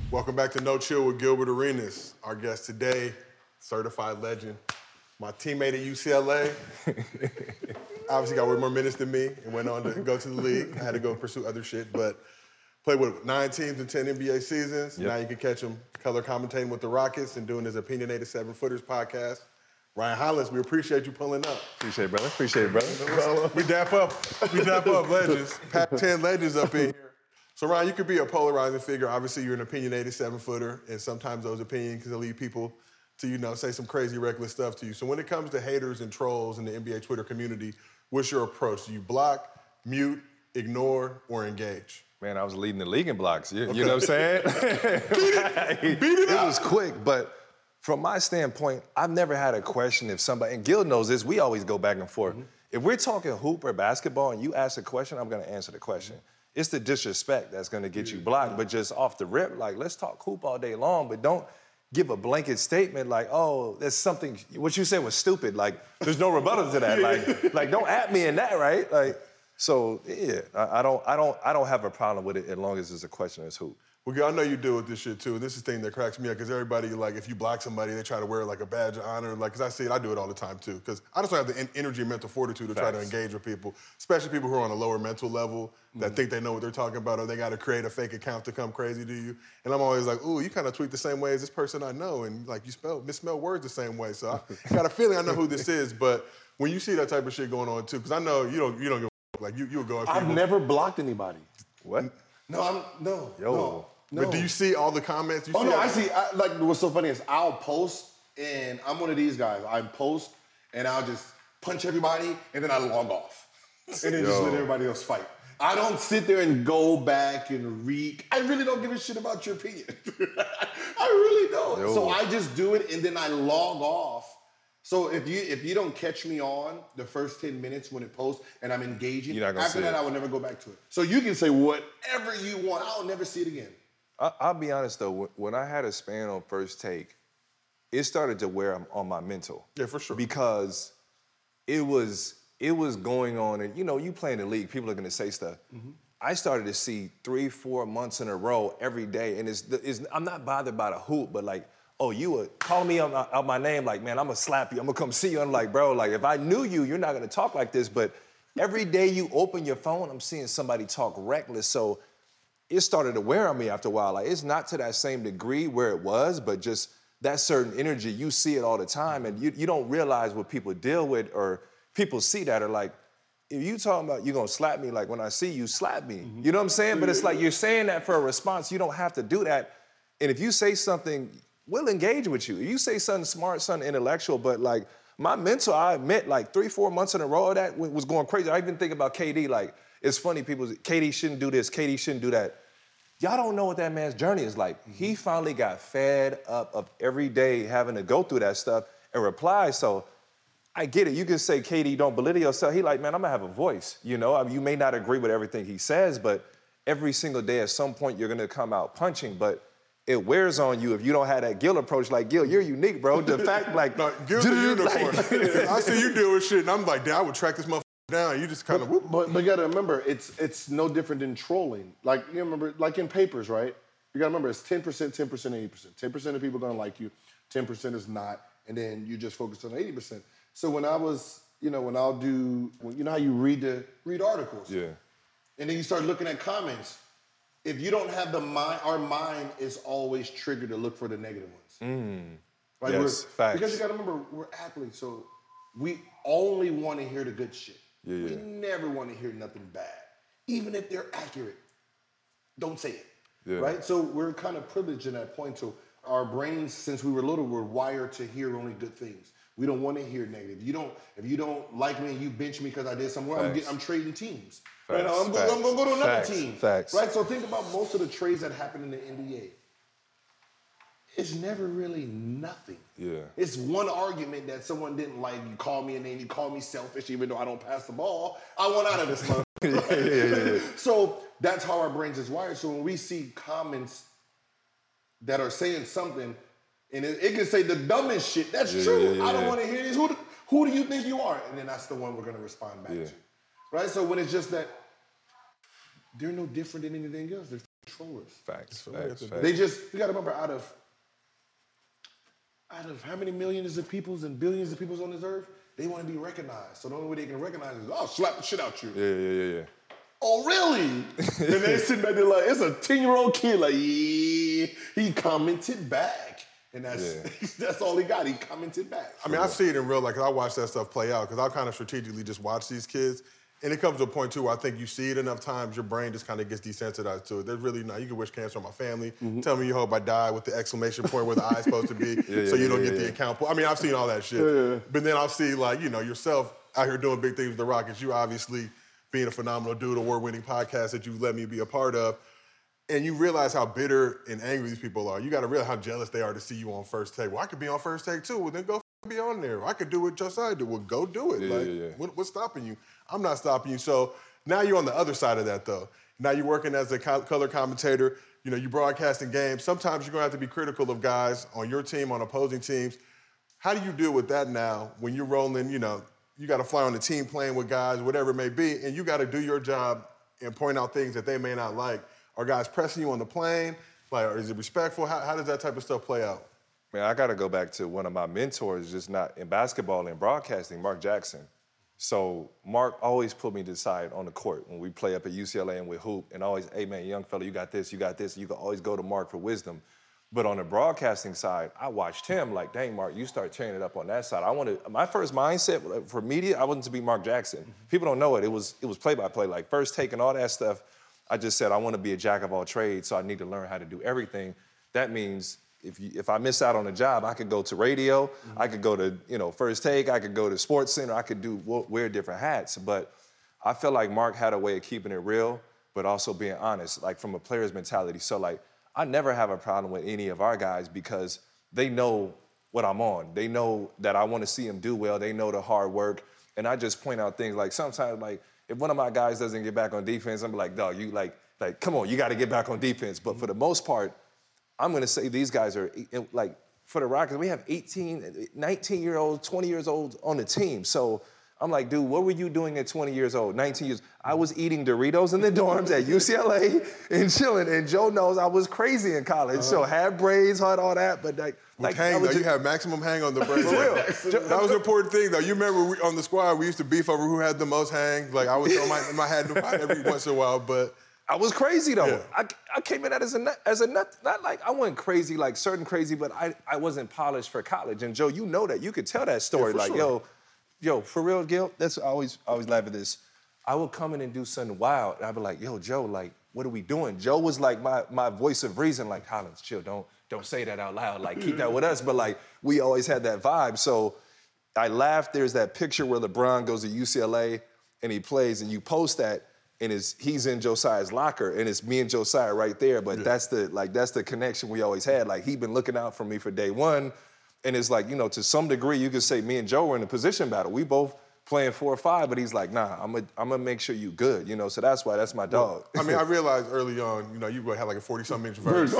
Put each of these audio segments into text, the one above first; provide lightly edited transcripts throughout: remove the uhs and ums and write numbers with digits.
Welcome back to No Chill with Gilbert Arenas. Our guest today, certified legend, my teammate at UCLA. Obviously got way more minutes than me and went on to go to the league. I had to go pursue other shit, but played with 9 teams and 10 NBA seasons. Yep. Now you can catch him color commentating with the Rockets and doing his Opinionated 7-Footers podcast. Ryan Hollins, we appreciate you pulling up. Appreciate it, brother. Appreciate it, brother. We dap up. We dap up legends. Pac-10 legends up in here. So, Ryan, you could be a polarizing figure. Obviously, you're an opinionated 7-footer, and sometimes those opinions can lead people to, say some crazy, reckless stuff to you. So when it comes to haters and trolls in the NBA Twitter community, what's your approach? Do you block, mute, ignore, or engage? Man, I was leading the league in blocks. You know what I'm saying? Beat it up. It was quick, but from my standpoint, I've never had a question if somebody, and Gil knows this, we always go back and forth. Mm-hmm. If we're talking hoop or basketball and you ask a question, I'm going to answer the question. Mm-hmm. It's the disrespect that's going to get you blocked, but just off the rip, like, let's talk hoop all day long, but don't give a blanket statement like, oh, there's something, what you said was stupid. Like, there's no rebuttal to that. Like, don't at me in that, right? Like, so yeah, I don't have a problem with it as long as it's a question as hoop. Well, I know you deal with this shit too. This is the thing that cracks me up because everybody, like, if you block somebody, they try to wear like a badge of honor. Like, because I see it, I do it all the time too. Because I just don't have the energy and mental fortitude to try to engage with people, especially people who are on a lower mental level that think they know what they're talking about, or they got to create a fake account to come crazy to you. And I'm always like, ooh, you kind of tweet the same way as this person I know, and like you misspell words the same way. So I got a feeling I know who this is. But when you see that type of shit going on too, because I know you don't give a like you'll go. I've never blocked anybody. What? No. But do you see all the comments? I see. Like, what's so funny is I'll post, and I'm one of these guys. I post, and I'll just punch everybody, and then I log off. And then just let everybody else fight. I don't sit there and go back and read. I really don't give a shit about your opinion. I really don't. So I just do it, and then I log off. So if you don't catch me on the first 10 minutes when it posts and I'm engaging, after that I will never go back to it. So you can say whatever you want. I'll never see it again. I'll be honest though, when I had a span on First Take, it started to wear on my mental. Yeah, for sure. Because it was going on, and you play in the league, people are gonna say stuff. Mm-hmm. I started to see 3-4 months in a row every day, and I'm not bothered by the hoop, but like, oh, you would call me out my name, like, man, I'm gonna slap you, I'm gonna come see you. I'm like, bro, like, if I knew you, you're not gonna talk like this, but every day you open your phone, I'm seeing somebody talk reckless, so it started to wear on me after a while. Like, it's not to that same degree where it was, but just that certain energy, you see it all the time, and you don't realize what people deal with, or people see that, or like, if you talking about you're gonna slap me, like, when I see you, slap me. Mm-hmm. You know what I'm saying? But it's like, you're saying that for a response. You don't have to do that. And if you say something, we'll engage with you. If you say something smart, something intellectual, but like, my mental, I admit, like 3-4 months in a row of that was going crazy. I even think about KD, like, it's funny, people, KD shouldn't do this, KD shouldn't do that. Y'all don't know what that man's journey is like. Mm-hmm. He finally got fed up of every day having to go through that stuff and reply. So I get it. You can say, KD, don't belittle yourself. He like, man, I'm gonna have a voice. I mean, you may not agree with everything he says, but every single day at some point you're gonna come out punching. But it wears on you if you don't have that Gil approach. Like, Gil, you're unique, bro. The fact, like, Gil's the unicorn. I see you deal with shit, and I'm like, damn, I would track this motherfucker down. You just kind of whoop. But you gotta remember, it's no different than trolling. Like, you remember, like in papers, right? You gotta remember, it's 10%, 10%, 80%. 10% of people are gonna like you, 10% is not, and then you just focus on 80%. So when I was, when I'll do, you know how you read articles? Yeah. And then you start looking at comments. If you don't have the mind, our mind is always triggered to look for the negative ones. Right? Yes, facts. Because you gotta remember, we're athletes, so we only wanna hear the good shit. Yeah. We never want to hear nothing bad. Even if they're accurate, don't say it, right? So we're kind of privileged in that point. So our brains, since we were little, were wired to hear only good things. We don't want to hear negative. If you don't like me and you bench me because I did something wrong, I'm trading teams. Right? I'm going to go to another team. Facts. Right? So think about most of the trades that happen in the NBA. It's never really nothing. Yeah. It's one argument that someone didn't like. You call me a name, you call me selfish, even though I don't pass the ball. I want out of this motherfucker. Yeah. So that's how our brains is wired. So when we see comments that are saying something, and it can say the dumbest shit, that's true. I don't want to hear this. Who do you think you are? And then that's the one we're going to respond back to. Right? So when it's just that, they're no different than anything else. They're controllers. Facts. You got to remember, out of how many millions of peoples and billions of peoples on this earth, they want to be recognized. So the only way they can recognize is, slap the shit out you. Yeah. Oh, really? And they sitting back there like, it's a 10-year-old kid, like, yeah, he commented back. And that's all he got. He commented back. I mean, I see it in real life, because I watch that stuff play out, because I kind of strategically just watch these kids. And it comes to a point, too, where I think you see it enough times, your brain just kind of gets desensitized to it. There's really not, you can wish cancer on my family, tell me you hope I die with the exclamation point where the eye's supposed to be, so you don't get the account. I mean, I've seen all that shit. But then I'll see, like, yourself out here doing big things with the Rockets. You obviously being a phenomenal dude, award-winning podcast that you've let me be a part of. And you realize how bitter and angry these people are. You got to realize how jealous they are to see you on First Take. Well, I could be on First Take, too. Well, then go be on there. I could do what Josiah did. Well, go do it. What's stopping you? I'm not stopping you. So now you're on the other side of that, though. Now you're working as a color commentator. You're broadcasting games. Sometimes you're going to have to be critical of guys on your team, on opposing teams. How do you deal with that now when you're rolling, you got to fly on the team playing with guys, whatever it may be, and you got to do your job and point out things that they may not like? Are guys pressing you on the plane? Like, or is it respectful? How does that type of stuff play out? Man, I got to go back to one of my mentors, just not in basketball and broadcasting, Mark Jackson. So Mark always put me to the side on the court when we play up at UCLA and with hoop, and always, hey, man, young fella, you got this. You can always go to Mark for wisdom. But on the broadcasting side, I watched him like, dang, Mark, you start tearing it up on that side. My first mindset for media, I wanted to be Mark Jackson. People don't know it. It was play-by-play, like First Take and all that stuff. I just said, I want to be a jack of all trades, so I need to learn how to do everything. That means if I miss out on a job, I could go to radio, I could go to First Take, I could go to Sports Center, I could wear different hats. But I feel like Mark had a way of keeping it real, but also being honest, like from a player's mentality. So like, I never have a problem with any of our guys because they know what I'm on. They know that I want to see them do well. They know the hard work. And I just point out things like sometimes, like, if one of my guys doesn't get back on defense, I'm like, dog, you like, come on, you got to get back on defense. But for the most part, I'm going to say these guys are, like, for the Rockets, we have 18, 19-year-olds, 20 years old on the team. So I'm like, dude, what were you doing at 20 years old, 19 years? I was eating Doritos in the dorms at UCLA and chilling. And Joe knows I was crazy in college. So had braids, had all that, but like hang, though, you have maximum hang on the braids. For real. That was an important thing, though. You remember on the squad, we used to beef over who had the most hang. Like, I would throw my hat in the pot every once in a while, but... I was crazy, though. Yeah. I came in that as a nut. Not like I wasn't crazy, like certain crazy, but I wasn't polished for college. And Joe, you know that. You could tell that story. Yeah, like, sure. yo, for real, Gil, that's I always laugh at this. I would come in and do something wild, and I'd be like, yo, Joe, like, what are we doing? Joe was like my voice of reason, like, Hollins, chill, don't say that out loud. Like, keep that with us. But like, we always had that vibe. So I laughed. There's that picture where LeBron goes to UCLA and he plays, and you post that, and he's in Josiah's locker, and it's me and Josiah right there. But that's the connection we always had. Like, he'd been looking out for me for day one. And it's like, to some degree, you could say me and Joe were in a position battle. We both playing 4 or 5, but he's like, nah, I'm gonna make sure you good, so that's why that's my dog. I mean, I realized early on, you had like a 40-something inch verse.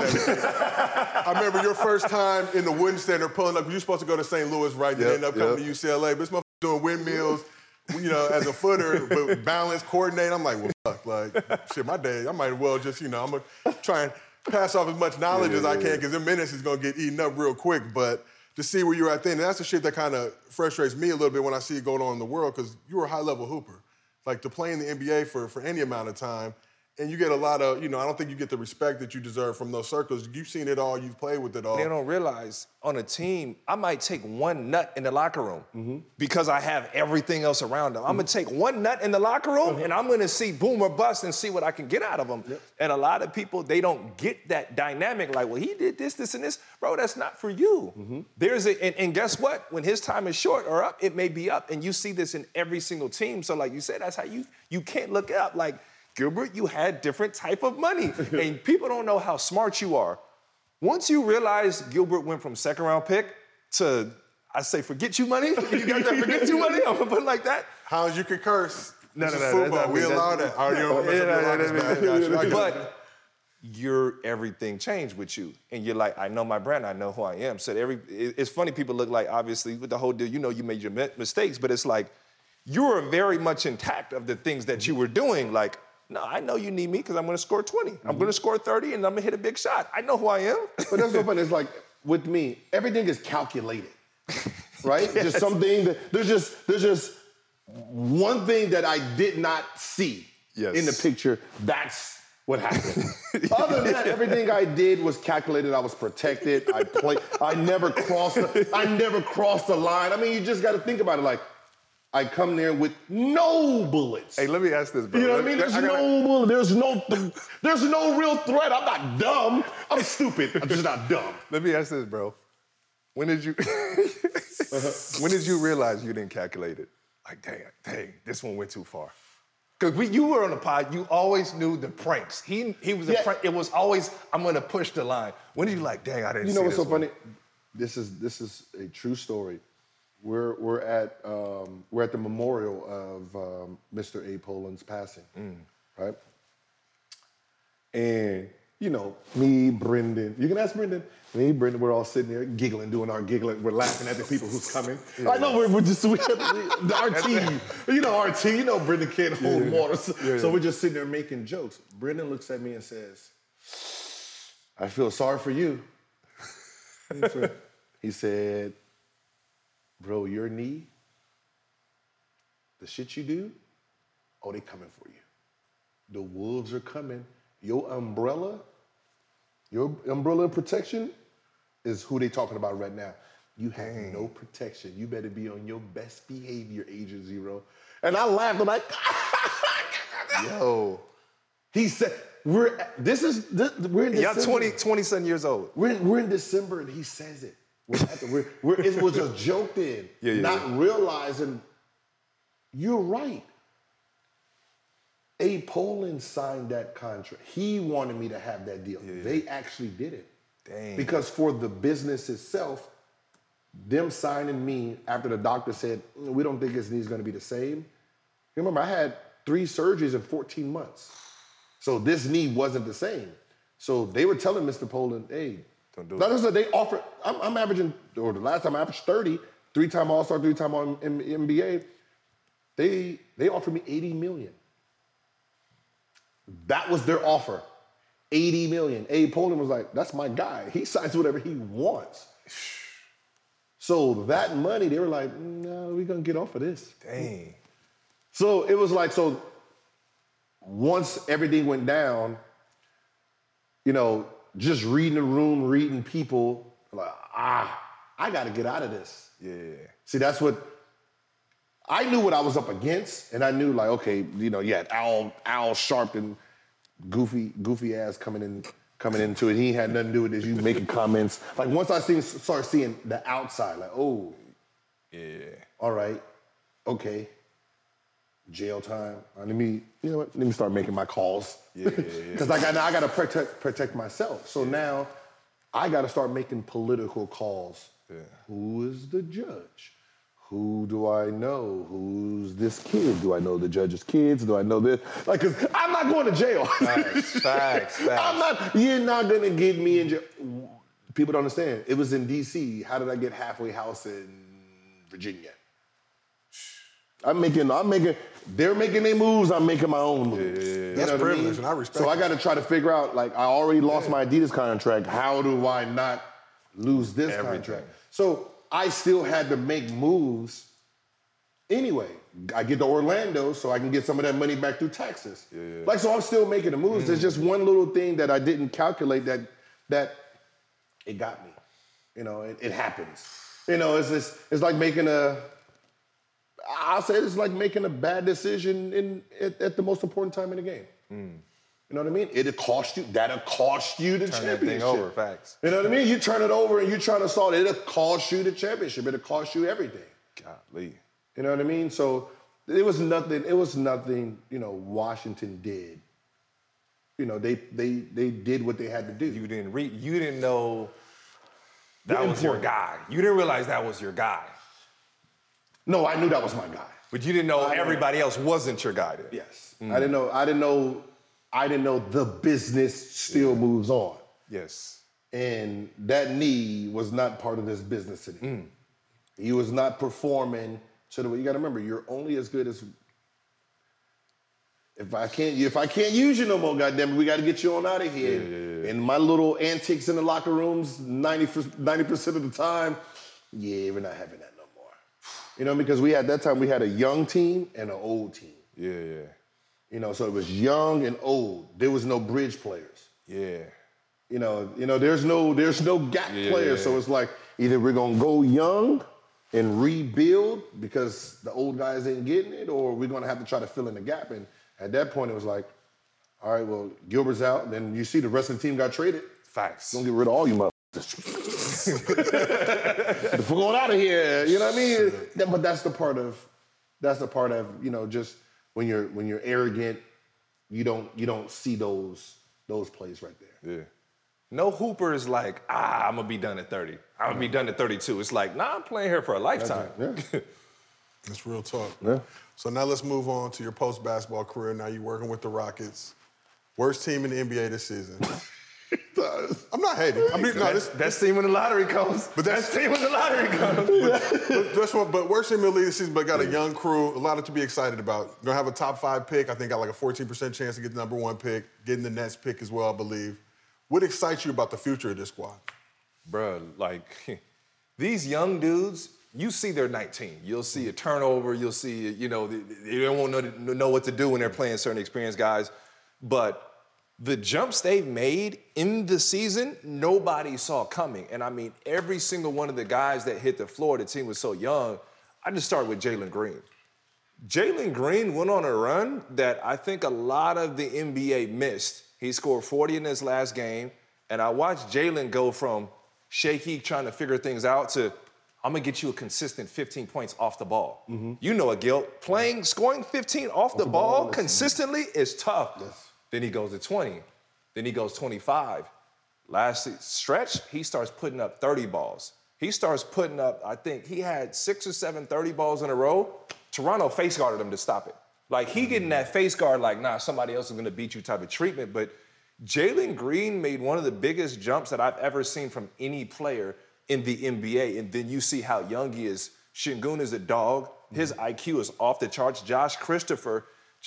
I remember your first time in the Wooden Center pulling up, 'cause you're supposed to go to St. Louis, right? You end up coming to UCLA, but this motherfucker doing windmills, as a footer, but balance, coordinate. I'm like, well, fuck, like, shit, my day, I might as well just, I'm gonna try and pass off as much knowledge as I can, because in minutes is gonna get eaten up real quick, but to see where you're at then, and that's the shit that kind of frustrates me a little bit when I see it going on in the world, because you were a high-level hooper. Like, to play in the NBA for any amount of time, and you get a lot of, I don't think you get the respect that you deserve from those circles. You've seen it all, you've played with it all. They don't realize, on a team, I might take one nut in the locker room because I have everything else around them. I'm gonna take one nut in the locker room, and I'm gonna see boom or bust and see what I can get out of them. And a lot of people, they don't get that dynamic, like, well, he did this, this, and this. Bro, that's not for you. And guess what? When his time is short or up, it may be up, and you see this in every single team. So like you said, that's how you can't look up. Like, Gilbert, you had different type of money, and people don't know how smart you are. Once you realize Gilbert went from second-round pick to, I say, forget you money. You got that forget you money? I'm gonna put it like that. How's you can curse? No, this is football. We allow that. But your everything changed with you, and you're like, I know my brand, I know who I am. So it's funny. People look like, obviously, with the whole deal, you made your mistakes, but it's like you were very much intact of the things that you were doing, like No, I know you need me because I'm going to score 20. I'm going to score 30, and I'm going to hit a big shot. I know who I am. But that's so funny. It's like, with me, everything is calculated, right? Yes. Just something that, there's just one thing that I did not see in the picture. That's what happened. Other than that, everything I did was calculated. I was protected. I never crossed the line. I mean, you just got to think about it. Like, I come there with no bullets. Hey, let me ask this, bro. You know what I mean? There's no bullet. There's no real threat. I'm not dumb. I'm stupid. I'm just not dumb. Let me ask this, bro. When did you when did you realize you didn't calculate it? Like, dang, this one went too far. Because you were on the pod, you always knew the pranks. He was a prank. It was always, I'm gonna push the line. When did you like, dang, I didn't see this. You know what's so one. funny? This is a true story. We're at the memorial of Mr. A. Poland's passing, right? And you know, me, Brendan. You can ask Brendan. Me, Brendan. We're all sitting there giggling, doing our giggling. We're laughing at the people who's coming. I know we our team. You know our team. You know Brendan can't hold water, so we're just sitting there making jokes. Brendan looks at me and says, "I feel sorry for you." He said, "Bro, your knee, the shit you do, oh, they coming for you. The wolves are coming. Your umbrella of protection is who they talking about right now. You have no protection. You better be on your best behavior, Agent Zero." And I laughed. I'm like, yo. He said, we're in December. Y'all 20-something years old. We're in December and he says it. It was a joke then, not realizing you're right. A. Poland signed that contract. He wanted me to have that deal. They actually did it. Dang. Because for the business itself, them signing me after the doctor said, we don't think his knee's gonna be the same. Remember, I had 3 surgeries in 14 months. So this knee wasn't the same. So they were telling Mr. Poland, hey, don't do it. So they offered, I'm averaging, or the last time I averaged 30, 3-time All-Star, 3-time NBA. They offered me $80 million. That was their offer, $80 million. A. Poland was like, that's my guy. He signs whatever he wants. So that money, they were like, no, we're gonna get off of this. Dang. So it was like, so once everything went down, you know, just reading the room, reading people, like, I gotta get out of this. Yeah. See, that's what, I knew what I was up against, and I knew like, okay, you know, yeah, Al Sharpton, goofy ass coming into it. He had nothing to do with this. You making comments. Like once I started seeing the outside, like, oh, yeah, all right, okay, jail time. Let me start making my calls. Because I gotta protect myself. So now I gotta start making political calls. Yeah. Who is the judge? Who do I know? Who's this kid? Do I know the judge's kids? Do I know this? Like, cause I'm not going to jail. Facts. You're not gonna get me in jail. People don't understand. It was in DC. How did I get halfway house in Virginia? I'm making, they're making their moves, I'm making my own moves. Yeah. That's privilege, and I respect So I gotta try to figure out, like, I already lost my Adidas contract. How do I not lose this contract? So I still had to make moves anyway. I get to Orlando so I can get some of that money back through taxes. Like, so I'm still making the moves. There's just one little thing that I didn't calculate that it got me. You know, it happens. You know, it's like making I'll say it's like making a bad decision at the most important time in the game. You know what I mean? That'll cost you the championship. That thing over, facts. You know what I mean? You turn it over and you're trying to solve it. It'll cost you the championship. It'll cost you everything. Golly. You know what I mean? So it was nothing, you know, Washington did. You know, they did what they had to do. You didn't know that was your guy. You didn't realize that was your guy. No, I knew that was my guy. But you didn't know everybody else wasn't your guy then. Yes. I didn't know the business still moves on. Yes. And that knee was not part of this business today. He was not performing to the way. You got to remember, you're only as good as if I can't use you no more, goddamn it, we got to get you on out of here. Yeah. And my little antics in the locker rooms, 90% of the time, yeah, we're not having that no more. You know, because at that time we had a young team and an old team. Yeah. You know, so it was young and old. There was no bridge players. Yeah. You know, there's no gap players. So it's like either we're gonna go young and rebuild because the old guys ain't getting it, or we're gonna have to try to fill in the gap. And at that point, it was like, all right, well, Gilbert's out. And then you see the rest of the team got traded. Facts. Don't get rid of all you motherfuckers. We're going out of here. You know what I mean? But that's the part of, you know, just when you're arrogant, you don't see those plays right there. Yeah. No hooper is like, I'm gonna be done at 30. I'm gonna be done at 32. It's like, I'm playing here for a lifetime. Yeah. That's real talk. Yeah. So now let's move on to your post-basketball career. Now you're working with the Rockets. Worst team in the NBA this season. I'm not hating. Best team when the lottery comes. But best team when the lottery comes. but worst team in the league this season, but got a young crew, a lot to be excited about. Gonna have a top 5 pick. I think got like a 14% chance to get the number 1 pick, getting the Nets pick as well, I believe. What excites you about the future of this squad? Bruh, like, these young dudes, you see they're 19. You'll see a turnover. You'll see, you know, they don't want to know what to do when they're playing certain experienced guys. But the jumps they've made in the season, nobody saw coming. And I mean, every single one of the guys that hit the floor, the team was so young. I just start with Jalen Green. Jalen Green went on a run that I think a lot of the NBA missed. He scored 40 in his last game, and I watched Jalen go from shaky, trying to figure things out, to I'm gonna get you a consistent 15 points off the ball. Mm-hmm. You know it, Gil. Scoring 15 off the ball consistently is tough. Yes. Then he goes to 20. Then he goes 25. Last stretch, he starts putting up 30 balls. He starts putting up, I think he had 6 or 7 30 balls in a row. Toronto face guarded him to stop it. Like, he getting that face guard like, nah, somebody else is gonna beat you type of treatment. But Jalen Green made one of the biggest jumps that I've ever seen from any player in the NBA. And then you see how young he is. Şengün is a dog. His IQ is off the charts. Josh Christopher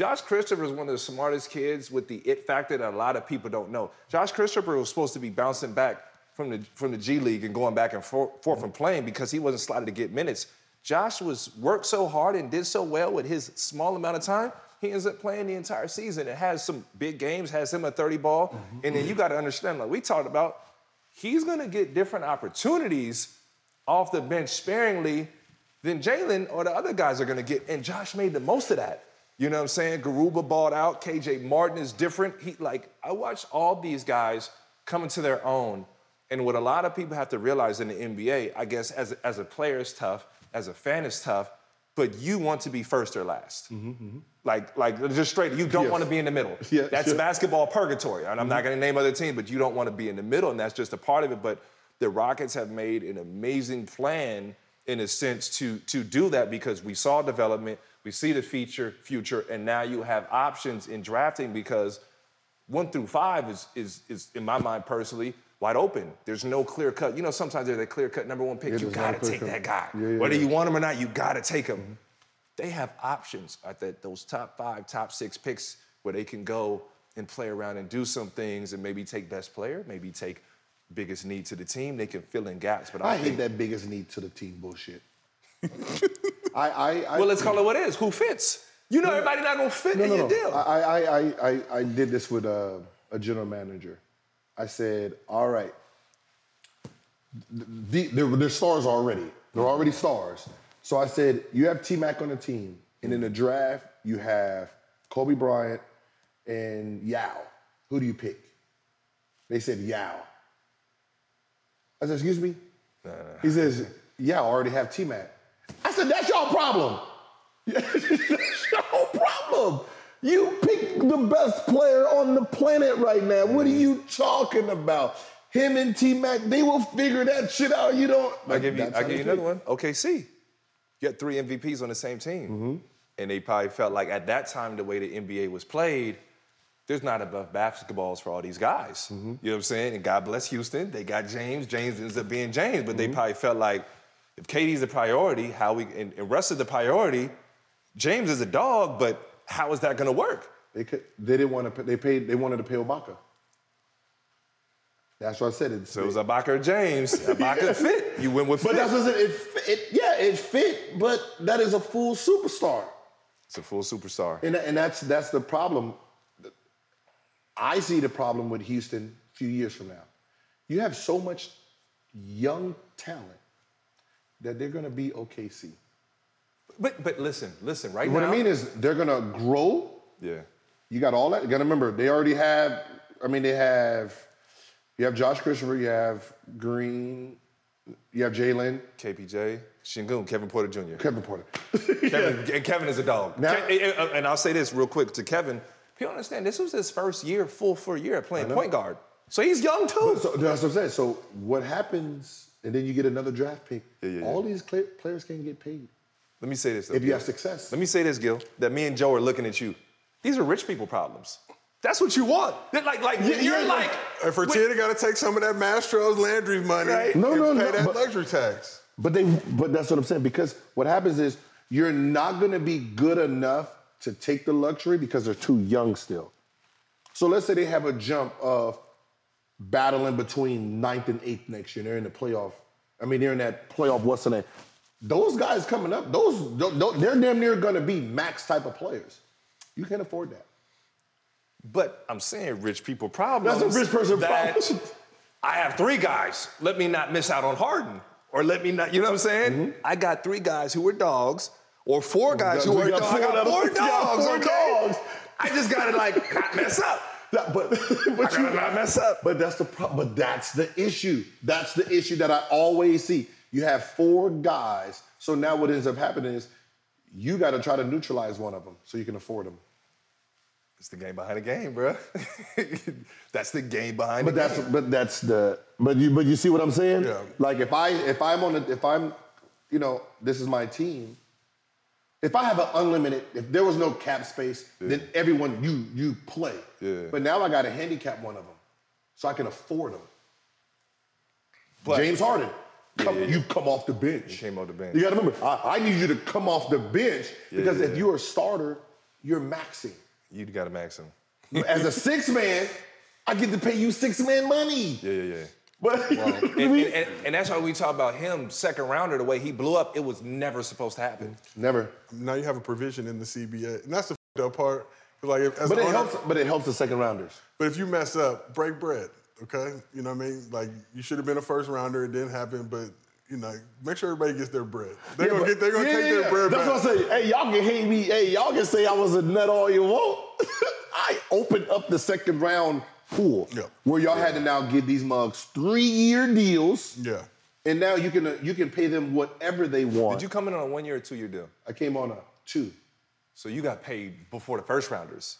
is one of the smartest kids with the it factor that a lot of people don't know. Josh Christopher was supposed to be bouncing back from the G League and going back and forth from playing because he wasn't slotted to get minutes. Josh worked so hard and did so well with his small amount of time, he ends up playing the entire season. It has some big games, has him a 30 ball. Mm-hmm. And then you got to understand, like we talked about, he's going to get different opportunities off the bench sparingly than Jalen or the other guys are going to get. And Josh made the most of that. You know what I'm saying? Garuba balled out. KJ Martin is different. I watch all these guys come into their own. And what a lot of people have to realize in the NBA, I guess as a player it's tough, as a fan it's tough, but you want to be first or last. Mm-hmm, mm-hmm. Like just straight, you don't want to be in the middle. Yeah, that's basketball purgatory. And I'm not going to name other teams, but you don't want to be in the middle, and that's just a part of it. But the Rockets have made an amazing plan in a sense to do that because we saw development, we see the future, and now you have options in drafting because 1 through 5 is in my mind personally, wide open. There's no clear cut. You know, sometimes there's a clear cut number 1 pick. You gotta take that guy. Whether you want him or not, you gotta take him. Mm-hmm. They have options at those top 5, top 6 picks where they can go and play around and do some things and maybe take best player, maybe take biggest need to the team. They can fill in gaps. But I hate that biggest need to the team bullshit. Well, let's call it what it is. Who fits? You know, everybody not gonna fit in your deal. I did this with a general manager. I said, all right, they're stars already. They're already stars. So I said, you have T-Mac on the team, and in the draft, you have Kobe Bryant and Yao. Who do you pick? They said Yao. I said, excuse me? He says, Yao already have T-Mac. I said, that's y'all problem. That's y'all problem. You pick the best player on the planet right now. What are you talking about? Him and T-Mac, they will figure that shit out. You don't. I'll give you another one. OKC. You got 3 MVPs on the same team. Mm-hmm. And they probably felt like at that time, the way the NBA was played, there's not enough basketballs for all these guys. Mm-hmm. You know what I'm saying? And God bless Houston. They got James. James ends up being James. But they probably felt like if KD's the priority, and Russ is the priority, James is a dog, but how is that going to work? They didn't want to. They wanted to pay Ibaka. That's what I said. So it was Ibaka or James. Ibaka fit. You went with fit. But that's what I said. It fit. But that is a full superstar. It's a full superstar. And that's the problem. I see the problem with Houston a few years from now. You have so much young talent that they're going to be OKC. But listen, right now. What I mean is they're going to grow. Yeah. You got all that. You got to remember, they already have, you have Josh Christopher, you have Green, you have Jalen. KPJ, Şengün, Kevin Porter Jr. Kevin Porter. And Kevin is a dog. Now, and I'll say this real quick to Kevin. People understand this was his first year, full year playing point guard. So he's young too. So that's what I'm saying. So what happens, and then you get another draft pick, all these players can get paid. Let me say this, though, if you Gil. have success. Let me say this, Gil, that me and Joe are looking at you. These are rich people problems. That's what you want. You're like... And for Tia, they got to take some of that Mastro's Landry's money Right. and pay that luxury tax. But that's what I'm saying, because what happens is you're not going to be good enough to take the luxury because they're too young still. So let's say they have a jump of battling between 9th and 8th next year. They're in the playoff. They're in that playoff, what's the name? Those guys coming up, they're damn near going to be max type of players. You can't afford that. But I'm saying rich people problems. That's a rich person problem. I have 3 guys. Let me not miss out on Harden. Or let me not, you know what I'm saying? Mm-hmm. I got 3 guys who are dogs, or 4 guys who are dogs. I got 4 dogs, okay? I just got to not mess up. But I gotta not mess up. But that's the problem. But that's the issue. That's the issue that I always see. You have 4 guys. So now what ends up happening is you got to try to neutralize one of them so you can afford them. It's the game behind the game, bro. That's the game behind the game. But you see what I'm saying? Yeah. Like if I'm this is my team. If I have an unlimited, if there was no cap space, then everyone you play. Yeah. But now I got to handicap one of them, so I can afford them. But, James Harden, you come off the bench. He came off the bench. You got to remember, I need you to come off the bench because if you're a starter, you're maxing. You got to max him. As a 6-man, I get to pay you 6-man money. Yeah. But and that's why we talk about him, second rounder, the way he blew up. It was never supposed to happen. Never. Now you have a provision in the CBA, and that's the f***ed up part. But it helps the second rounders. But if you mess up, break bread, okay? You know what I mean? Like you should have been a first rounder. It didn't happen, but make sure everybody gets their bread. They're gonna take their bread back. That's what I say. Hey, y'all can hate me. Hey, y'all can say I was a nut all you want. I opened up the second round pool where y'all had to now give these mugs 3-year deals. Yeah. And now you can pay them whatever they want. Did you come in on a 1-year or 2-year deal? I came on a 2. So you got paid before the first rounders.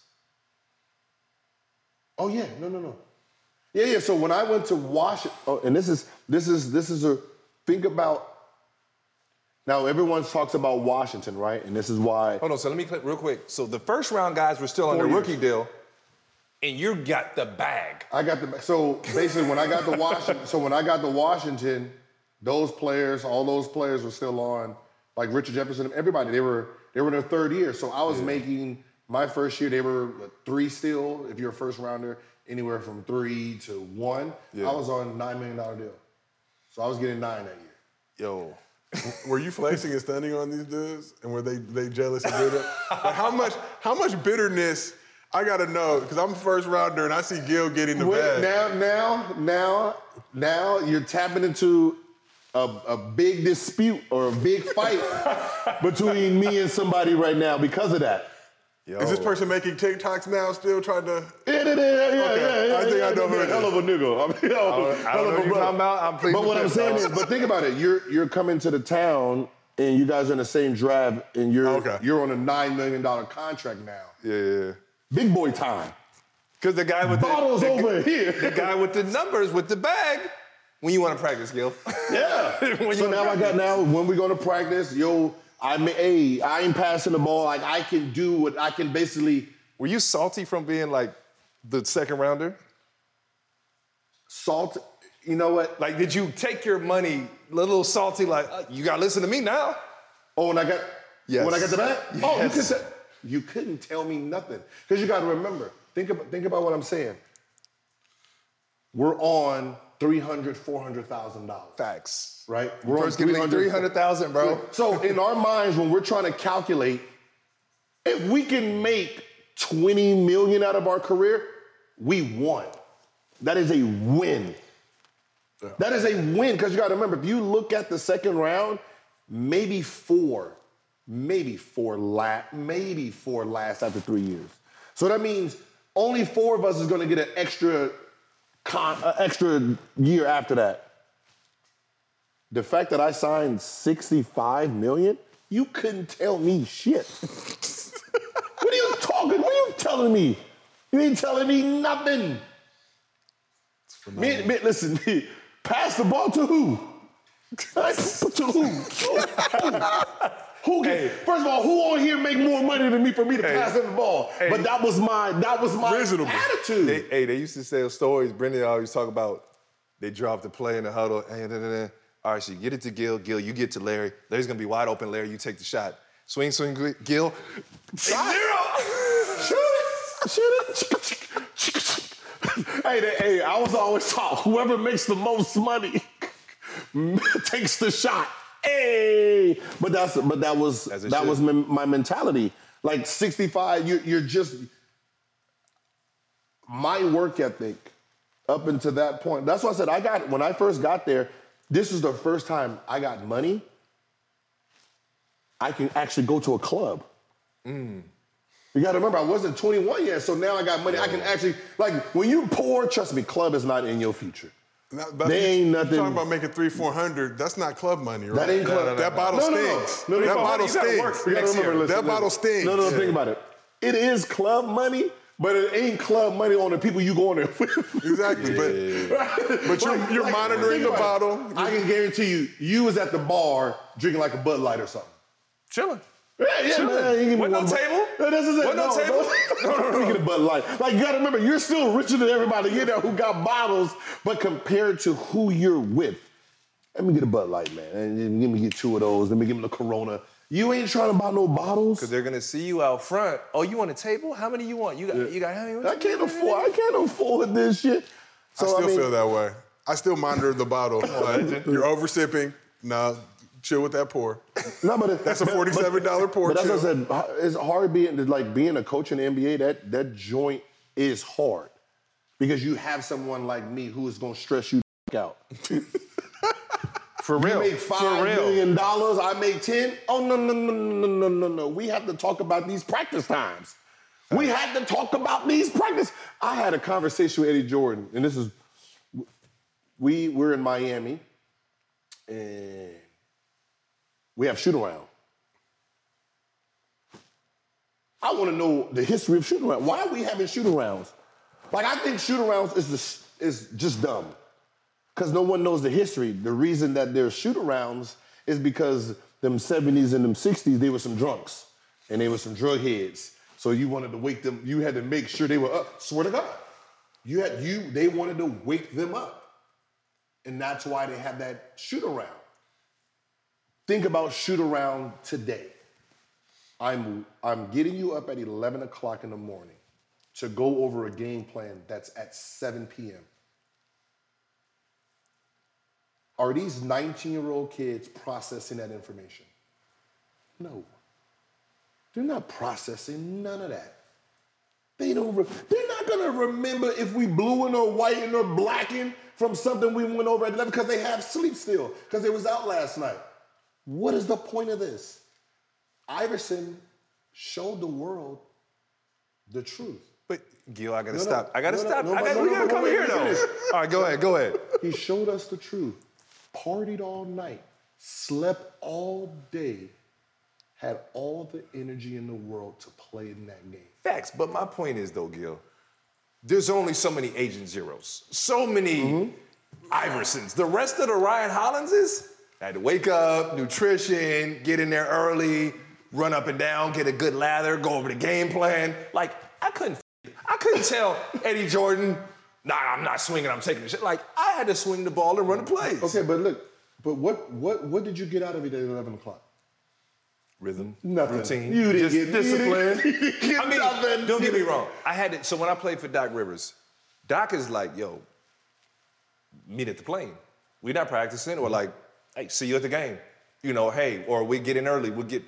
Oh yeah, no. Yeah. So when I went to Washington, and this is a think about. Now everyone talks about Washington, right? And this is why. Hold on. So let me click real quick. So the first round guys were still on their rookie deal, and you got the bag. I got the bag. So basically, when I got to Washington, all those players were still on, like Richard Jefferson, everybody. They were in their 3rd year. So I was making my first year. They were 3 still. If you're a first rounder, anywhere from 3 to 1. Yeah. I was on a $9 million deal. So I was getting 9 that year. Yo. Were you flexing and stunning on these dudes? And were they jealous and bitter? Like how much bitterness, I gotta know, because I'm a first rounder and I see Gil getting the bag. Now you're tapping into a big dispute or a big fight between me and somebody right now because of that. Yo. Is this person making TikToks now, still trying to? Yeah. I think I know who it is. Hell of a nigga. I don't know what you're talking about. But what I'm saying is, but think about it. You're coming to the town and you guys are in the same draft and you're on a $9 million contract now. Yeah. Big boy time. Because the guy with bottles over here. The guy with the numbers with the bag. When you want to practice, Gil. Yeah. So now when we go to practice, I ain't passing the ball. Like I can basically. Were you salty from being like the second rounder? Salty? You know what? Like, did you take your money a little salty? Like, you gotta listen to me now. Oh, when I got the bag? Yes. Oh, you can say. You couldn't tell me nothing. Because you got to remember, think about what I'm saying. We're on $300,000, $400,000. Facts. Right? We're First getting $300,000, bro. So in our minds, when we're trying to calculate, if we can make $20 million out of our career, we won. That is a win. Yeah. That is a win, because you got to remember, if you look at the second round, maybe four last after 3 years. So that means only 4 of us is going to get an extra year after that. The fact that I signed $65 million, you couldn't tell me shit. What are you talking? What are you telling me? You ain't telling me nothing. Listen, pass the ball to who? To who? Who first of all, who on here make more money than me for me to pass him the ball? But that was my reasonable attitude. They used to tell stories. Brendan always talk about they dropped the play in the huddle. All right, so you get it to Gil. Gil, you get to Larry. Larry's gonna be wide open. Larry, you take the shot. Swing, Gil. Zero. Shoot it. Hey, I was always taught whoever makes the most money takes the shot. Hey, but that was my mentality. Like 65, you're just my work ethic up until that point. That's why I said when I first got there, this was the first time I got money. I can actually go to a club. You got to remember, I wasn't 21 yet, so now I got money. I can actually, like, when you poor, trust me, club is not in your future. They ain't nothing. You're talking about making $300-400. That's not club money, right? That ain't club. That bottle stings. That bottle stings. That bottle stings. No, think about it. It is club money, but it ain't club money on the people you going there with. Exactly, but you're monitoring the bottle. I can guarantee you was at the bar drinking like a Bud Light or something. Chilling. Yeah, man. With no table? This is it. No table? No. Get a Bud Light. Like, you gotta remember, you're still richer than everybody in there who got bottles, but compared to who you're with, let me get a Bud Light, man. And let me get 2 of those. Let me give them the Corona. You ain't trying to buy no bottles. Because they're gonna see you out front. Oh, you want a table? How many you want? You got how many? I can't afford this shit. So, I still feel that way. I still monitor the bottle. Like, you're over sipping. No. Chill with that pour. No, but that's a $47 pour. But as I said, it's hard being a coach in the NBA. That joint is hard because you have someone like me who is gonna stress you out. For real. You make $5 million, I make 10. Oh no. We have to talk about these practice times. We had to talk about these practice. I had a conversation with Eddie Jordan, and this is we're in Miami, and we have shoot around. I want to know the history of shoot around. Why are we having shoot arounds? Like, I think shoot arounds is just dumb. Because no one knows the history. The reason that there's shoot arounds is because them 70s and them 60s, they were some drunks. And they were some drug heads. So you wanted to wake them, you had to make sure they were up. Swear to God. They wanted to wake them up. And that's why they have that shoot around. Think about shoot around today. I'm getting you up at 11 o'clock in the morning to go over a game plan that's at 7 p.m. Are these 19-year-old kids processing that information? No. They're not processing none of that. They're not gonna remember if we blue or white or blacking from something we went over at 11 because they have sleep still, because they was out last night. What is the point of this? Iverson showed the world the truth. But Gil, I gotta stop. I gotta stop. We gotta come here though. All right, go ahead. He showed us the truth. Partied all night, slept all day, had all the energy in the world to play in that game. Facts, but my point is though, Gil, there's only so many Agent Zeros, so many Iversons. The rest of the Ryan Hollinses had to wake up, nutrition, get in there early, run up and down, get a good lather, go over the game plan. Like, I couldn't tell Eddie Jordan, nah, I'm not swinging, I'm taking the shit. Like, I had to swing the ball and run the plays. Okay, but look, what did you get out of it at 11 o'clock? Rhythm, Nothing. routine, You didn't just get discipline. You didn't get I mean, nothing. don't get me wrong. So when I played for Doc Rivers, Doc is like, yo, meet at the plane. We're not practicing, or like, hey, see you at the game. You know, hey, or we get in early. We'll get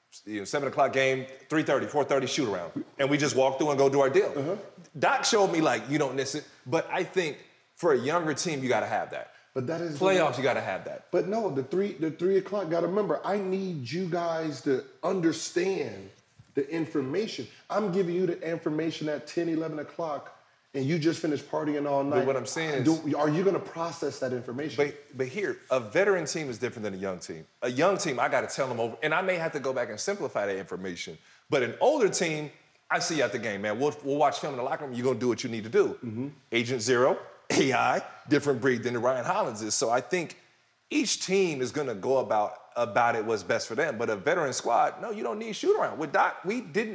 7 o'clock game, 3:30, 4:30 shoot around. And we just walk through and go do our deal. Uh-huh. Doc showed me like, you don't miss it. But I think for a younger team, you gotta have that. But that is Playoffs, you gotta have that. But no, the 3 o'clock, gotta remember, I need you guys to understand the information. I'm giving you the information at 10, 11 o'clock, and you just finished partying all night. But what I'm saying is, are you gonna process that information? But here, a veteran team is different than a young team. A young team, I gotta tell them over, and I may have to go back and simplify that information. But an older team, I see you at the game, man. We'll watch film in the locker room, you're gonna do what you need to do. Mm-hmm. Agent Zero, AI, different breed than the Ryan Hollins is. So I think each team is gonna go about it what's best for them. But a veteran squad, no, you don't need shoot around. With Doc, we did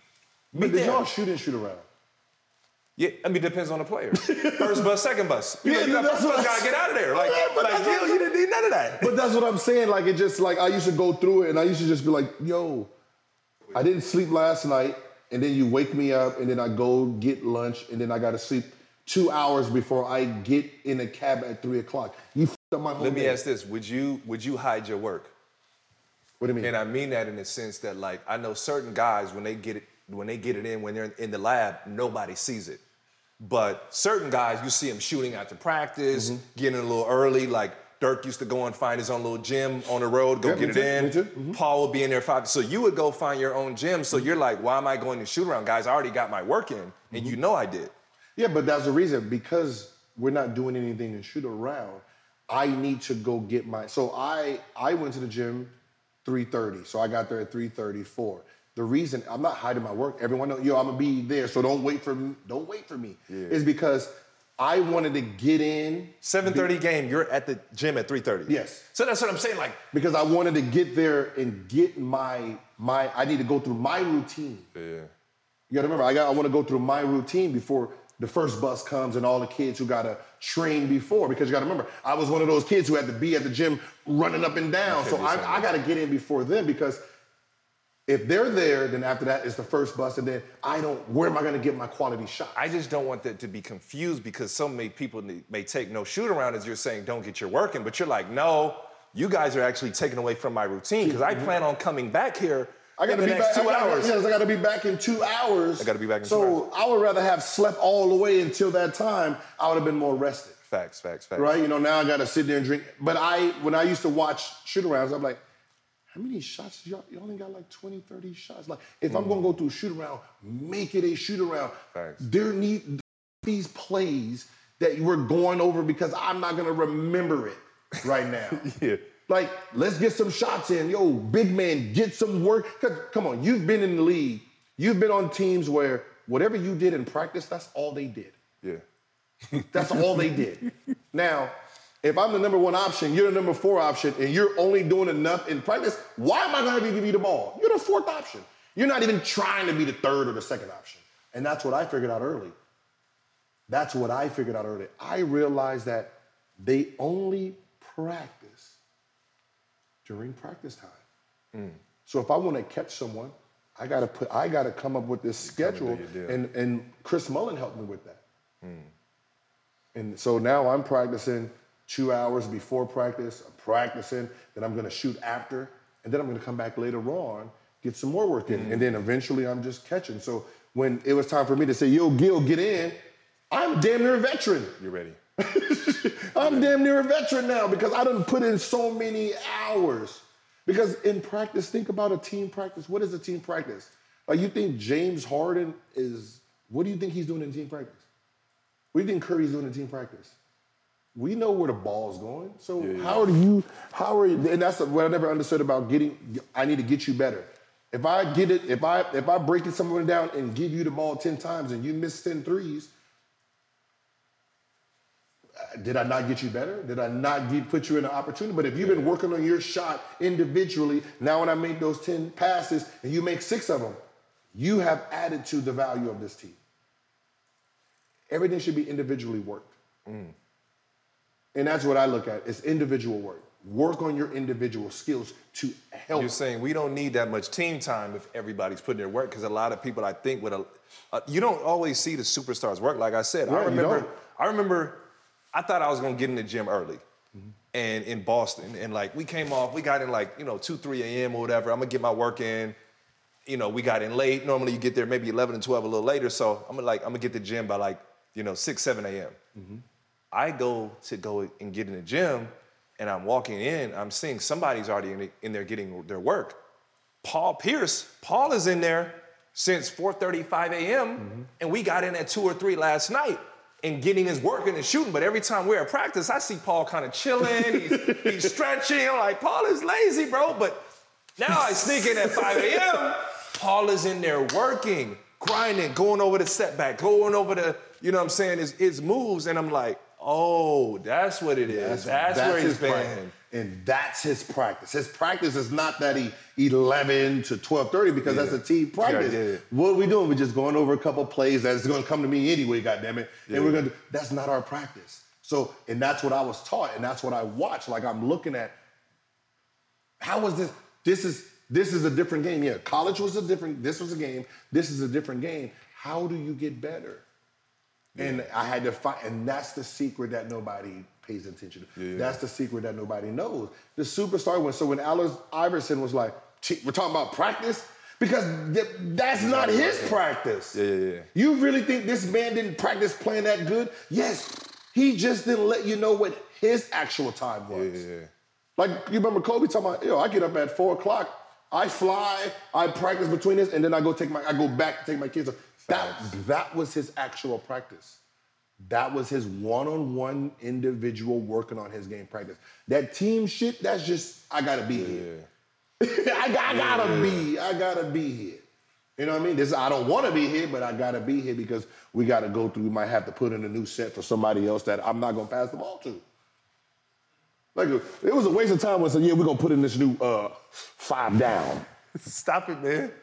y'all shoot around? Yeah, I mean, it depends on the player. First bus, second bus. You that's what gotta get out of there. you didn't need none of that. But that's what I'm saying. Like, it just, like, I used to go through it, and I used to just be like, yo, I didn't sleep last night, and then you wake me up, and then I go get lunch, and then I gotta sleep 2 hours before I get in a cab at 3 o'clock. You f***ed up my whole Let me day. ask this: Would you hide your work? What do you mean? And I mean that in the sense that, like, I know certain guys when they get it in when they're in the lab, nobody sees it. But certain guys, you see them shooting after practice, getting a little early. Like Dirk used to go and find his own little gym on the road, go get it in. Me too. Mm-hmm. Paul would be in there 5. So you would go find your own gym. So you're like, why am I going to shoot around? Guys, I already got my work in, and you know I did. Yeah, but that's the reason. Because we're not doing anything to shoot around, I need to go get my... So I went to the gym 3:30. So I got there at 3:34. The reason I'm not hiding my work, everyone knows, yo, I'm gonna be there, so don't wait for me. Don't wait for me. Yeah. It's because I wanted to get in. 7:30 game, you're at the gym at 3:30. Yes. So that's what I'm saying, like. Because I wanted to get there and get my I need to go through my routine. Yeah. You gotta remember, I want to go through my routine before the first bus comes and all the kids who gotta train before. Because you gotta remember, I was one of those kids who had to be at the gym running up and down. So I gotta get in before them, because if they're there, then after that is the first bus, and then where am I gonna get my quality shot? I just don't want that to be confused, because so many people may take no shoot around as you're saying, don't get your work in, but you're like, no, you guys are actually taking away from my routine, because I plan on coming back here in the next 2 hours. Yes, I gotta be back in 2 hours. I gotta be back in 2 hours. So I would rather have slept all the way until that time. I would have been more rested. Facts. Right? You know, now I gotta sit there and drink. But when I used to watch shoot-arounds, I'm like, how many shots? Y'all only got like 20, 30 shots. Like, if I'm gonna go through a shoot-around, make it a shoot-around. Facts. There need these plays that we're going over, because I'm not gonna remember it right now. Yeah. Like, let's get some shots in. Yo, big man, get some work. 'Cause, come on, you've been in the league. You've been on teams where whatever you did in practice, that's all they did. Yeah. That's all they did. Now, if I'm the number 1 option, you're the number 4 option, and you're only doing enough in practice, why am I gonna give you the ball? You're the 4th option. You're not even trying to be the 3rd or the 2nd option. And that's what I figured out early. I realized that they only practice during practice time. So if I want to catch someone, I gotta come up with this schedule, and Chris Mullen helped me with that. And so now I'm practicing 2 hours before practice. I'm practicing, then I'm gonna shoot after, and then I'm gonna come back later on, get some more work in, and then eventually I'm just catching. So when it was time for me to say, yo, Gil, get in, I'm damn near a veteran. You're ready. I'm damn near a veteran now, because I done put in so many hours. Because in practice, think about a team practice. What is a team practice? Like, you think James Harden what do you think he's doing in team practice? What do you think Curry's doing in team practice? We know where the ball's going. So how are you, and that's what I never understood about I need to get you better. If I break someone down and give you the ball 10 times and you miss 10 threes, did I not get you better? Did I not put you in an opportunity? But if you've been working on your shot individually, now when I make those 10 passes and you make 6 of them, you have added to the value of this team. Everything should be individually worked. And that's what I look at. It's individual work. work on your individual skills to help. You're saying we don't need that much team time if everybody's putting their work, because a lot of people, I think, you don't always see the superstars work. Like I said, Right, I remember I thought I was gonna get in the gym early. And in Boston, and like we got in like, 2, 3 a.m. or whatever. I'm gonna get my work in. We got in late. Normally you get there maybe 11 and 12 a little later. So I'm gonna get to the gym by like, 6, 7 a.m. I go and get in the gym, and I'm walking in, I'm seeing somebody's already in there getting their work. Paul is in there since 4:35 a.m. And we got in at 2 or 3 last night and getting his work in and shooting. But every time we're at practice, I see Paul kind of chilling, he's stretching. I'm like, Paul is lazy, bro. But now I sneak in at 5 a.m., Paul is in there working, grinding, going over the setback, going over the, his moves. And I'm like, oh, that's what it is. That's where he's been. And that's his practice. His practice is not that he 11 to 12:30 because that's a team practice. Yeah. What are we doing? We're just going over a couple plays that's going to come to me anyway, goddammit. And we're going to, that's not our practice. So, and that's what I was taught, and that's what I watched. Like, I'm looking at, how is this? This is a different game. Yeah, college was this was a game. This is a different game. How do you get better? And I had to find, and that's the secret that nobody pays attention to. That's the secret that nobody knows. The superstar when Allen Iverson was like, we're talking about practice? Because that's not his practice. You really think this man didn't practice playing that good? Yes, he just didn't let you know what his actual time was. Like, you remember Kobe talking about, I get up at 4 o'clock, I fly, I practice between this, and then I go back to take my kids. That was his actual practice. That was his one-on-one individual working on his game practice. That team shit, that's just, I gotta be here. I gotta be here. You know what I mean? I don't wanna be here, but I gotta be here because we gotta go through, we might have to put in a new set for somebody else that I'm not gonna pass the ball to. Like, it was a waste of time when I said, we're gonna put in this new 5 down. Stop it, man.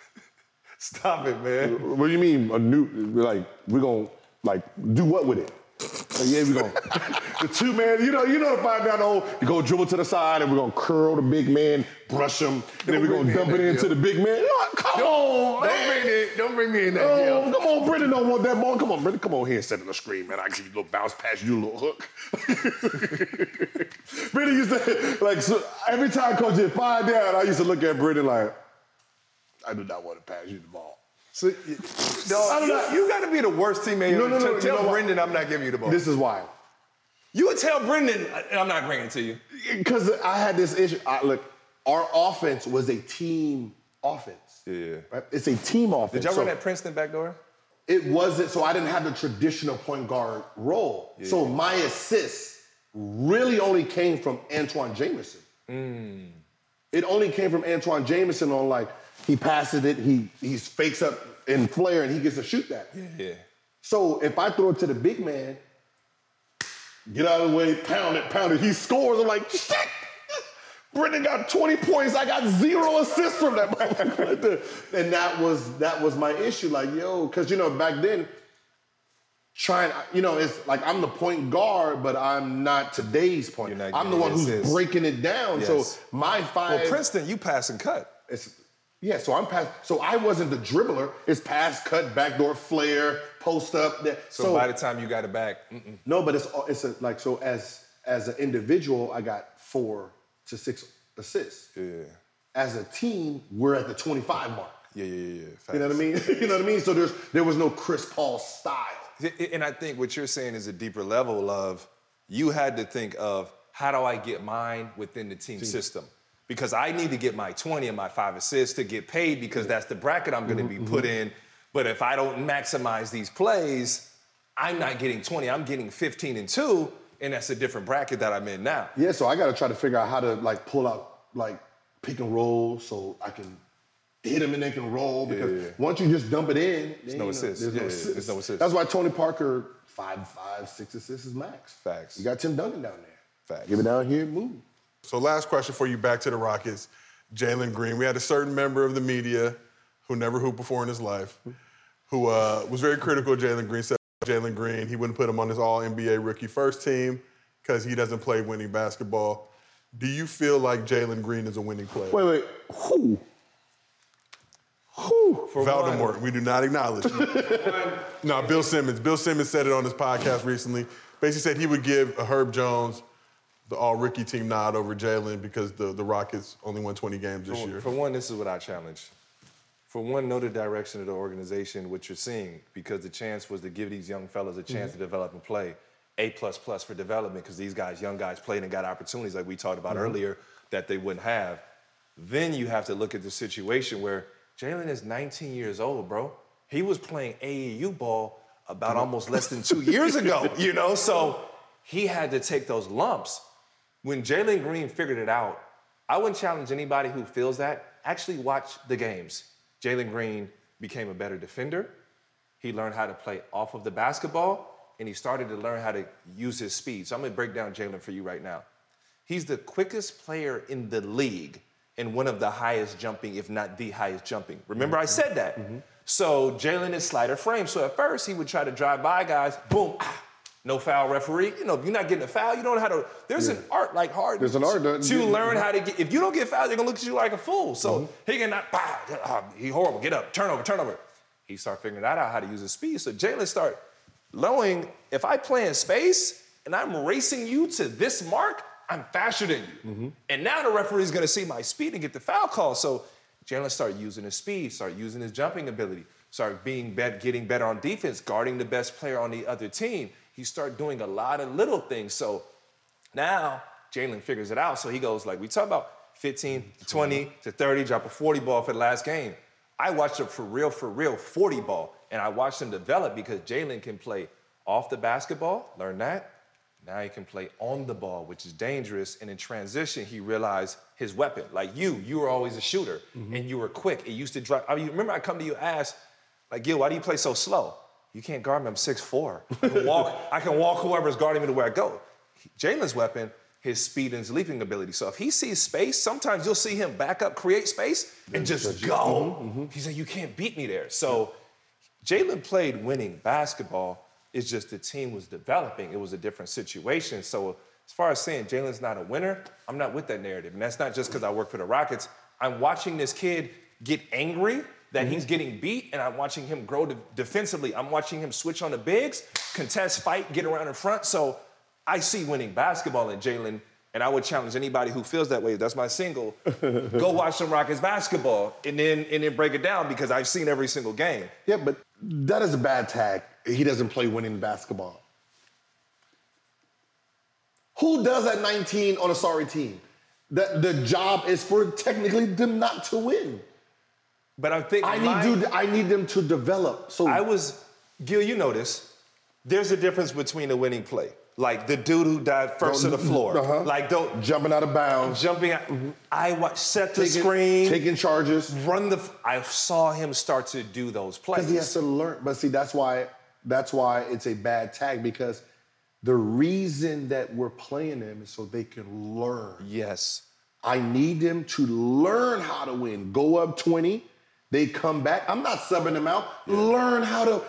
Stop it, man. What do you mean, a new, like, we're gonna, like, do what with it? Like, we're gonna, the 2-man, you know the 5 down the hole, you go dribble to the side and we're gonna curl the big man, brush him, and then we're gonna dump it into the big man. Come on, man. Don't bring me in that deal. Come on, Brendan don't want that ball. Come on, Brendan, come on here and set on the screen, man. I give you a little bounce pass, you a little hook. Brendan used to, like, so every time Coach did 5 down, I used to look at Brendan like, I do not want to pass you the ball. So, you got to be the worst teammate. No. Tell Brendan I'm not giving you the ball. This is why. You would tell Brendan I'm not bringing it to you. Because I had this issue. Look, our offense was a team offense. Right? It's a team offense. Did y'all run that Princeton backdoor? It wasn't, so I didn't have the traditional point guard role. So my assists really only came from Antoine Jameson. It only came from Antoine Jameson on, like, he passes it, he fakes up in flare, and he gets to shoot that. So if I throw it to the big man, get out of the way, pound it, he scores. I'm like, shit! Brendan got 20 points. I got 0 assists from that right there. And that was my issue. Like, because, back then, it's like I'm the point guard, but I'm not today's point. I'm the one who's breaking it down. So my 5... Well, Princeton, you pass and cut. So I'm pass. So I wasn't the dribbler. It's pass, cut, backdoor, flare, post up. So by the time you got it back, no. But so as an individual, I got 4 to 6 assists. As a team, we're at the 25 mark. Facts. You know what I mean? You know what I mean? So there was no Chris Paul style. And I think what you're saying is a deeper level of you had to think of how do I get mine within the team system. Because I need to get my 20 and my 5 assists to get paid because that's the bracket I'm going to be put in. But if I don't maximize these plays, I'm not getting 20. I'm getting 15 and 2, and that's a different bracket that I'm in now. Yeah, so I got to try to figure out how to, like, pull out, like, pick and roll so I can hit them and they can roll. Because once you just dump it in, there's no assists. There's no assists. That's why Tony Parker, 5, 6 assists is max. Facts. You got Tim Duncan down there. Facts. Give it down here, move. So last question for you, back to the Rockets. Jalen Green. We had a certain member of the media who never hooped before in his life, who was very critical of Jalen Green, said Jalen Green, he wouldn't put him on his all-NBA rookie first team because he doesn't play winning basketball. Do you feel like Jalen Green is a winning player? Wait. Who? For Voldemort, one, we do not acknowledge. No, Bill Simmons. Bill Simmons said it on his podcast recently. Basically said he would give a Herb Jones the all-rookie team nod over Jalen because the Rockets only won 20 games this year. For one, this is what I challenge. For one, know the direction of the organization, what you're seeing, because the chance was to give these young fellas a chance to develop and play. A++ for development, because these guys, young guys, played and got opportunities like we talked about earlier that they wouldn't have. Then you have to look at the situation where Jalen is 19 years old, bro. He was playing AAU ball about almost less than 2 years ago, you know? So he had to take those lumps. When Jalen Green figured it out, I wouldn't challenge anybody who feels that. Actually watch the games. Jalen Green became a better defender. He learned how to play off of the basketball, and he started to learn how to use his speed. So I'm gonna break down Jalen for you right now. He's the quickest player in the league and one of the highest jumping, if not the highest jumping. Remember I said that? So Jalen is slighter frame. So at first he would try to drive by guys, boom, no foul referee. You know, you're not getting a foul, you don't know how to, there's an art like hard. There's an art to learn how to get, if you don't get fouled, they're gonna look at you like a fool. So he can not, he horrible, get up, turnover. He started figuring that out, how to use his speed. So Jalen started knowing, if I play in space and I'm racing you to this mark, I'm faster than you. And now the referee's gonna see my speed and get the foul call. So Jalen started using his speed, started using his jumping ability, started getting better on defense, guarding the best player on the other team. He started doing a lot of little things. So now Jalen figures it out. So he goes like, we talk about 15 to 20 to 30, drop a 40 ball for the last game. I watched a for real 40 ball. And I watched him develop because Jalen can play off the basketball, learn that. Now he can play on the ball, which is dangerous. And in transition, he realized his weapon. Like you were always a shooter and you were quick. It used to drive. I mean, remember I come to you and ask, like, Gil, why do you play so slow? You can't guard me, I'm 6'4". I can walk whoever's guarding me to where I go. Jalen's weapon, his speed and his leaping ability. So if he sees space, sometimes you'll see him back up, create space, and just go. He's like, you can't beat me there. So Jalen played winning basketball. It's just the team was developing. It was a different situation. So as far as saying Jalen's not a winner, I'm not with that narrative. And that's not just because I work for the Rockets. I'm watching this kid get angry that he's getting beat, and I'm watching him grow defensively. I'm watching him switch on the bigs, contest, fight, get around in front. So I see winning basketball in Jalen, and I would challenge anybody who feels that way. That's my single. Go watch some Rockets basketball and then break it down because I've seen every single game. Yeah, but that is a bad tag. He doesn't play winning basketball. Who does at 19 on a sorry team? The job is for technically them not to win. But I think I need them to develop. So Gil, you know this. There's a difference between a winning play. Like the dude who died first to the floor. Like jumping out of bounds. Jumping out. I set the screen. Taking charges. I saw him start to do those plays. Because he has to learn. But see, that's why it's a bad tag, because the reason that we're playing them is so they can learn. Yes. I need them to learn how to win. Go up 20. They come back. I'm not subbing them out. Yeah. Learn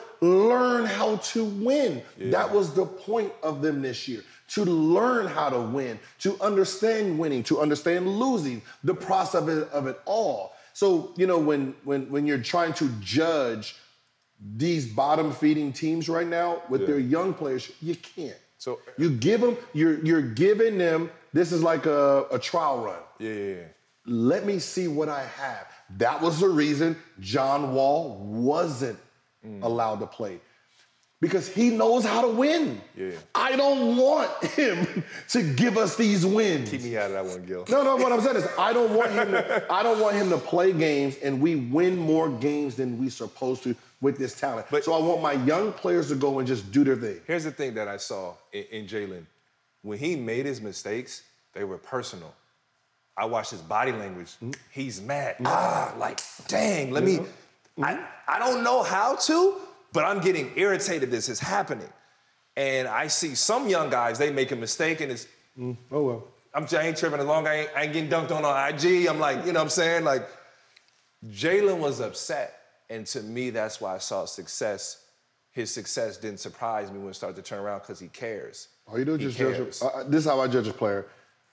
how to win. Yeah. That was the point of them this year. To learn how to win, to understand winning, to understand losing, the process of it all. So, you know, when you're trying to judge these bottom-feeding teams right now with their young players, you can't. So you give them, you're giving them, this is like a trial run. Yeah. Let me see what I have. That was the reason John Wall wasn't allowed to play. Because he knows how to win. Yeah. I don't want him to give us these wins. Keep me out of that one, Gil. No, what I'm saying is I don't want him to play games and we win more games than we supposed to with this talent. So I want my young players to go and just do their thing. Here's the thing that I saw in Jalen. When he made his mistakes, they were personal. I watched his body language. He's mad. Like, dang, let me. I don't know how to, but I'm getting irritated this is happening. And I see some young guys, they make a mistake and it's, oh well. I ain't tripping as long as I ain't getting dunked on IG. I'm like, you know what I'm saying? Like, Jalen was upset. And to me, that's why I saw success. His success didn't surprise me when it started to turn around because he cares. All you do is just judge. This is how I judge a player.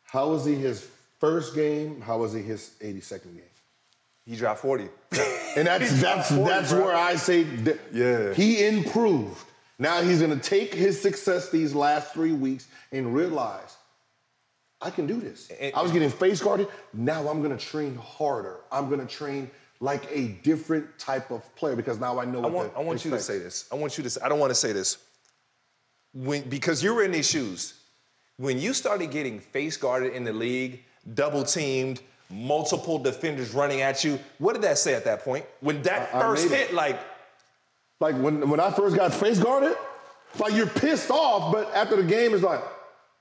How was he his first game? How was he his 82nd game? He dropped 40. And that's where I say that he improved. Now he's gonna take his success these last 3 weeks and realize, I can do this. I was getting face guarded. Now I'm gonna train harder. I'm gonna train like a different type of player because now I know what I want you to say this. I don't want to say this. Because you were in these shoes. When you started getting face guarded in the league, double teamed, multiple defenders running at you, what did that say at that point? When that first hit, like when I first got face guarded, like you're pissed off, but after the game it's like,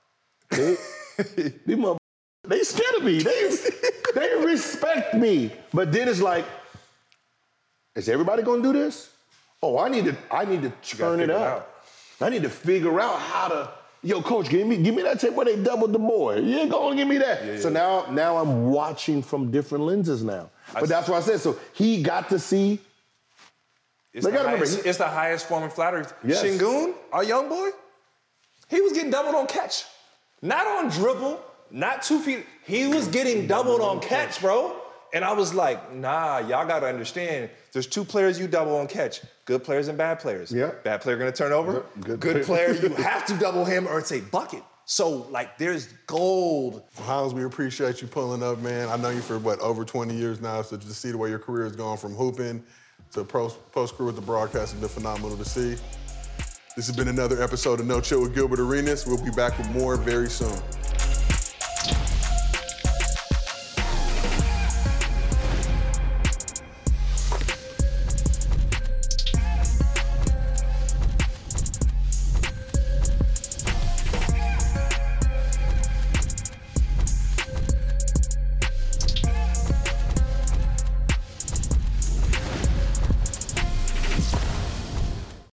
they scared of me. They respect me. But then it's like, is everybody gonna do this? Oh, I need to turn it up. I need to figure out how to. Yo, coach, give me that tape where they doubled the boy. You ain't gonna give me that. Yeah. So now I'm watching from different lenses now. But that's what I said. So he got to see. It's the highest form of flattery. Yes. Sengun, our young boy, he was getting doubled on catch. Not on dribble, not 2 feet. He was getting doubled on catch, bro. And I was like, nah, y'all gotta understand, there's 2 players you double on catch. Good players and bad players. Yeah. Bad player gonna turn over. Good player, you have to double him or it's a bucket. So, like, there's gold. Hyles, we appreciate you pulling up, man. I know you for, over 20 years now, so to see the way your career has gone from hooping to post-career with the broadcast has been phenomenal to see. This has been another episode of No Chill with Gilbert Arenas. We'll be back with more very soon.